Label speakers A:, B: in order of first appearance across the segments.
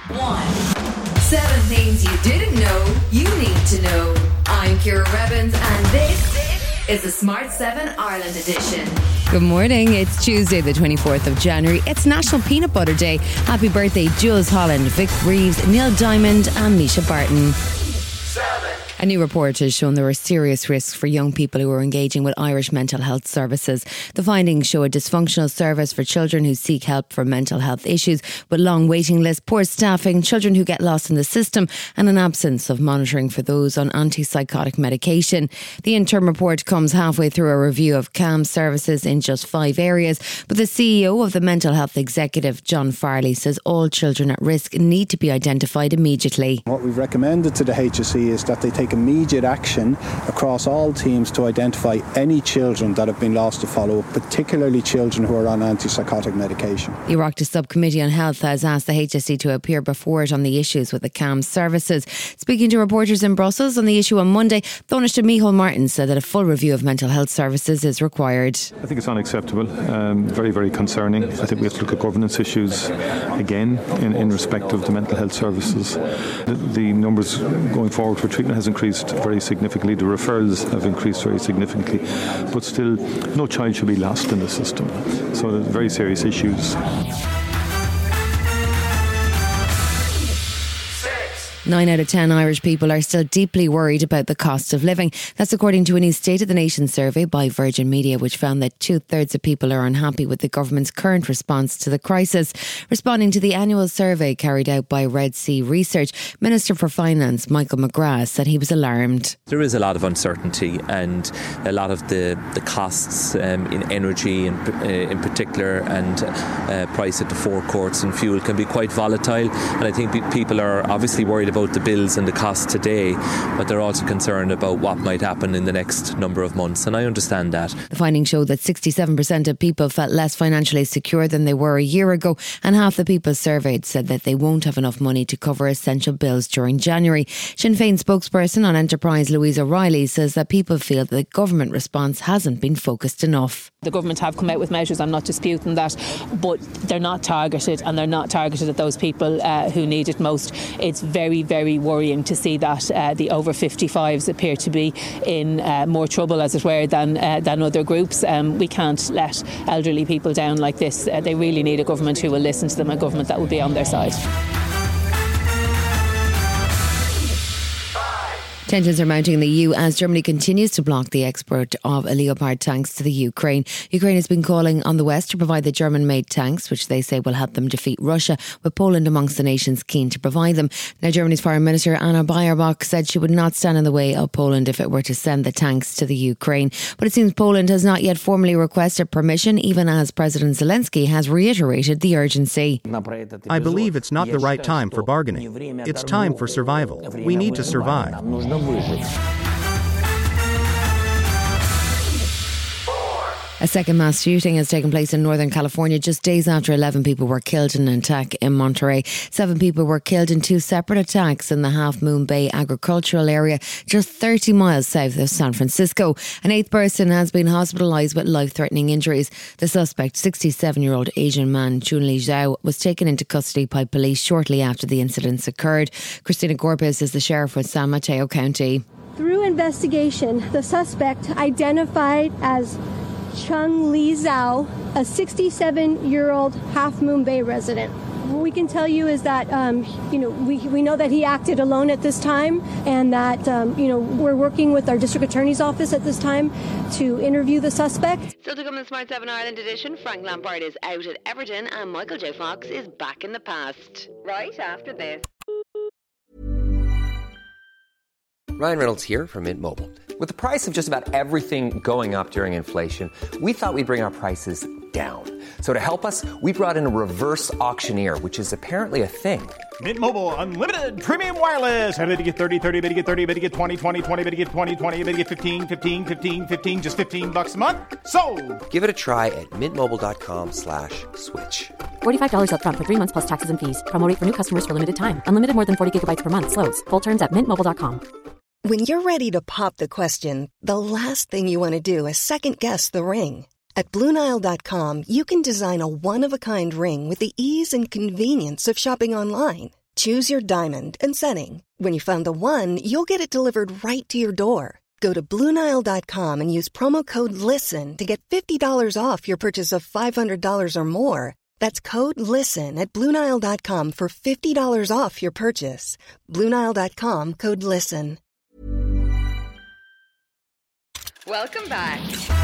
A: 1. 7 things you didn't know you need to know. I'm Ciara Revens and this is the Smart 7 Ireland edition.
B: Good morning. It's Tuesday the 24th of January. It's National Peanut Butter Day. Happy birthday Jules Holland, Vic Reeves, Neil Diamond and Misha Barton. A new report has shown there are serious risks for young people who are engaging with Irish mental health services. The findings show a dysfunctional service for children who seek help for mental health issues, with long waiting lists, poor staffing, children who get lost in the system, and an absence of monitoring for those on antipsychotic medication. The interim report comes halfway through a review of CAM services in just 5 areas, but the CEO of the Mental Health Executive, John Farley, says all children at risk need to be identified immediately.
C: What we've recommended to the HSE is that they take immediate action across all teams to identify any children that have been lost to follow-up, particularly children who are on antipsychotic medication.
B: The Oireachtas Subcommittee on Health has asked the HSE to appear before it on the issues with the CAM services. Speaking to reporters in Brussels on the issue on Monday, Taoiseach Micheál Martin said that a full review of mental health services is required.
D: I think it's unacceptable, very, very concerning. I think we have to look at governance issues again in respect of the mental health services. The numbers going forward for treatment has increased very significantly. The referrals have increased very significantly, but still no child should be lost in the system. So there's very serious issues.
B: 9 out of 10 Irish people are still deeply worried about the cost of living. That's according to a new State of the Nation survey by Virgin Media, which found that 2/3 of people are unhappy with the government's current response to the crisis. Responding to the annual survey carried out by Red Sea Research, Minister for Finance Michael McGrath said he was alarmed.
E: There is a lot of uncertainty, and a lot of the costs in energy in particular, and price at the forecourts and fuel can be quite volatile. And I think people are obviously worried about the bills and the costs today, but they're also concerned about what might happen in the next number of months, and I understand that.
B: The findings showed that 67% of people felt less financially secure than they were a year ago, and half the people surveyed said that they won't have enough money to cover essential bills during January. Sinn Féin spokesperson on Enterprise Louise O'Reilly says that people feel that the government response hasn't been focused enough.
F: The government have come out with measures, I'm not disputing that, but they're not targeted, and they're not targeted at those people who need it most. It's very, very worrying to see that the over 55s appear to be in more trouble, as it were, than other groups. We can't let elderly people down like this. They really need a government who will listen to them, a government that will be on their side.
B: Tensions are mounting in the EU as Germany continues to block the export of Leopard tanks to the Ukraine. Ukraine has been calling on the West to provide the German-made tanks, which they say will help them defeat Russia, with Poland amongst the nations keen to provide them. Now, Germany's Foreign Minister Anna Baerbock said she would not stand in the way of Poland if it were to send the tanks to the Ukraine. But it seems Poland has not yet formally requested permission, even as President Zelensky has reiterated the urgency.
G: I believe it's not the right time for bargaining. It's time for survival. We need to survive.
B: A second mass shooting has taken place in Northern California just days after 11 people were killed in an attack in Monterey. 7 people were killed in 2 separate attacks in the Half Moon Bay agricultural area, just 30 miles south of San Francisco. An 8th person has been hospitalised with life-threatening injuries. The suspect, 67-year-old Asian man Chunli Zhao, was taken into custody by police shortly after the incidents occurred. Christina Gorpis is the sheriff with San Mateo County.
H: Through investigation, the suspect, identified as Chunli Zhao, a 67-year-old Half Moon Bay resident. What we can tell you is that, we know that he acted alone at this time, and that, we're working with our district attorney's office at this time to interview the suspect.
A: Still to come in the Smart 7 Ireland edition, Frank Lampard is out at Everton and Michael J. Fox is back in the past. Right after this.
I: Ryan Reynolds here from Mint Mobile. With the price of just about everything going up during inflation, we thought we'd bring our prices down. So to help us, we brought in a reverse auctioneer, which is apparently a thing.
J: Mint Mobile Unlimited Premium Wireless. How to get 30, 30, bit to get 30, bit to get 20, 20, 20, bit to get 20, 20, bit to get 15, 15, 15, 15, just $15 a month? Sold! Give it a try at mintmobile.com/switch.
K: $45 up front for 3 months plus taxes and fees. Promo rate for new customers for limited time. Unlimited more than 40 gigabytes per month. Slows full terms at mintmobile.com.
L: When you're ready to pop the question, the last thing you want to do is second-guess the ring. At BlueNile.com, you can design a one-of-a-kind ring with the ease and convenience of shopping online. Choose your diamond and setting. When you find the one, you'll get it delivered right to your door. Go to BlueNile.com and use promo code LISTEN to get $50 off your purchase of $500 or more. That's code LISTEN at BlueNile.com for $50 off your purchase. BlueNile.com, code LISTEN.
A: Welcome back.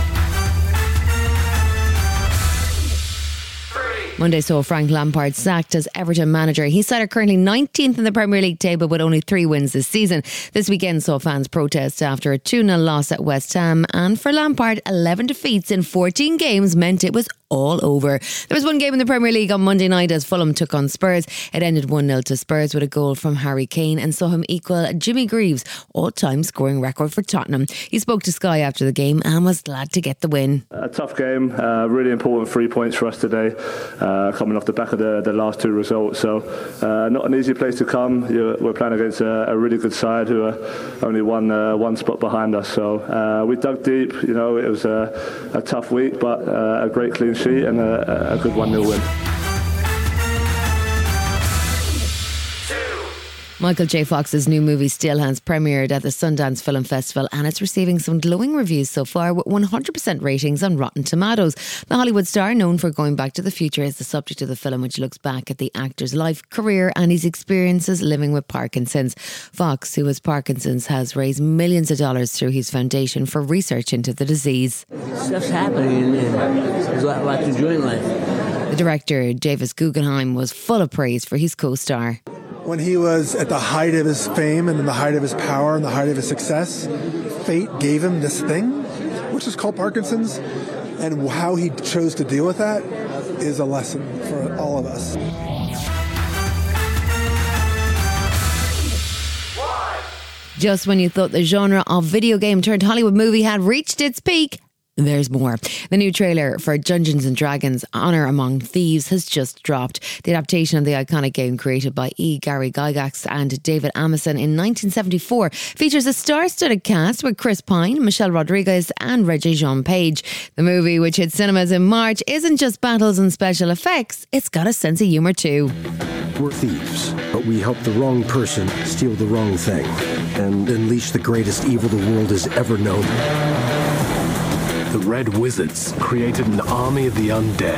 B: Monday saw Frank Lampard sacked as Everton manager. His side are currently 19th in the Premier League table with only 3 wins this season. This weekend saw fans protest after a 2-0 loss at West Ham, and for Lampard, 11 defeats in 14 games meant it was all over. There was one game in the Premier League on Monday night as Fulham took on Spurs. It ended 1-0 to Spurs with a goal from Harry Kane and saw him equal Jimmy Greaves' all-time scoring record for Tottenham. He spoke to Sky after the game and was glad to get the win.
M: A tough game, really important 3 points for us today, coming off the back of the last 2 results. So not an easy place to come. We're playing against a really good side who are only one spot behind us. So we dug deep. It was a tough week, but a great clean sheet and a good 1-0 win.
B: Michael J. Fox's new movie Stillhands premiered at the Sundance Film Festival, and it's receiving some glowing reviews so far with 100% ratings on Rotten Tomatoes. The Hollywood star, known for Going Back to the Future, is the subject of the film, which looks back at the actor's life, career and his experiences living with Parkinson's. Fox, who has Parkinson's, has raised millions of dollars through his foundation for research into the disease.
N: Stuff's happening and what to do in life.
B: The director, Davis Guggenheim, was full of praise for his co-star.
O: When he was at the height of his fame and in the height of his power and the height of his success, fate gave him this thing, which is called Parkinson's, and how he chose to deal with that is a lesson for all of us.
B: Just when you thought the genre of video game turned Hollywood movie had reached its peak, there's more. The new trailer for Dungeons & Dragons Honor Among Thieves has just dropped. The adaptation of the iconic game created by E. Gary Gygax and David Ameson in 1974 features a star-studded cast with Chris Pine, Michelle Rodriguez and Regé Jean Page. The movie, which hit cinemas in March, isn't just battles and special effects, it's got a sense of humour too.
P: We're thieves, but we help the wrong person steal the wrong thing and unleash the greatest evil the world has ever known.
Q: The Red Wizards created an army of the undead.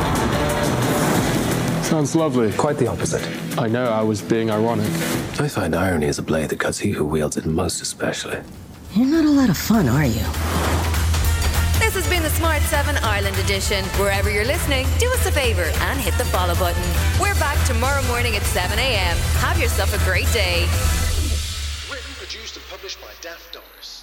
R: Sounds lovely.
P: Quite the opposite.
R: I know, I was being ironic.
P: I find irony is a blade that cuts he who wields it most especially.
S: You're not a lot of fun, are you?
A: This has been the Smart 7 Ireland edition. Wherever you're listening, do us a favour and hit the follow button. We're back tomorrow morning at 7 a.m. Have yourself a great day.
T: Written, produced and published by Daft Doris.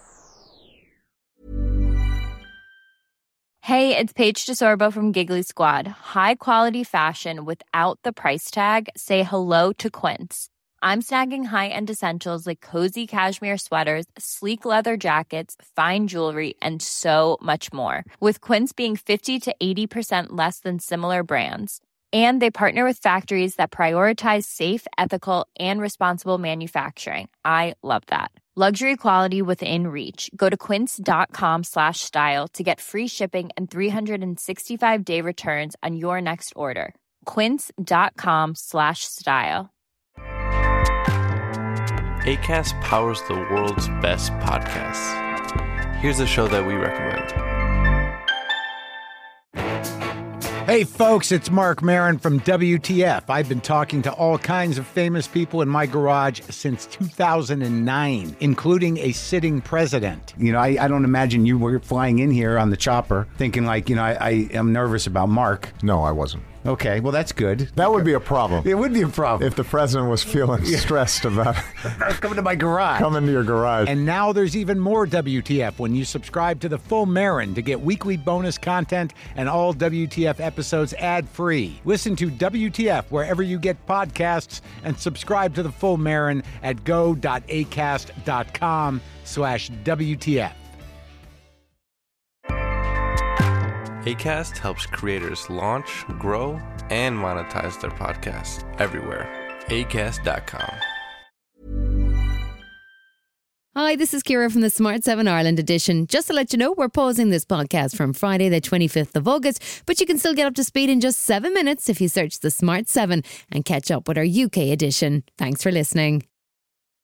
U: Hey, it's Paige DeSorbo from Giggly Squad. High quality fashion without the price tag. Say hello to Quince. I'm snagging high-end essentials like cozy cashmere sweaters, sleek leather jackets, fine jewelry, and so much more. With Quince being 50 to 80% less than similar brands. And they partner with factories that prioritize safe, ethical, and responsible manufacturing. I love that. Luxury quality within reach. Go to quince.com/style to get free shipping and 365-day returns on your next order. Quince.com/style.
V: Acast powers the world's best podcasts. Here's a show that we recommend.
W: Hey folks, it's Mark Maron from WTF. I've been talking to all kinds of famous people in my garage since 2009, including a sitting president. I don't imagine you were flying in here on the chopper thinking I am nervous about Mark.
X: No, I wasn't.
W: Okay, well, that's good.
X: That would be a problem.
W: It would be a problem.
X: If the president was feeling stressed about
W: coming to my garage.
X: Coming to your garage.
W: And now there's even more WTF when you subscribe to the Full Marin to get weekly bonus content and all WTF episodes ad-free. Listen to WTF wherever you get podcasts and subscribe to the Full Marin at go.acast.com/WTF.
V: Acast helps creators launch, grow, and monetize their podcasts everywhere. Acast.com.
B: Hi, Hi, this is Ciara from the Smart 7 Ireland edition. Just to let you know, we're pausing this podcast from Friday the 25th of August, but you can still get up to speed in just 7 minutes if you search the Smart 7 and catch up with our UK edition. Thanks for listening.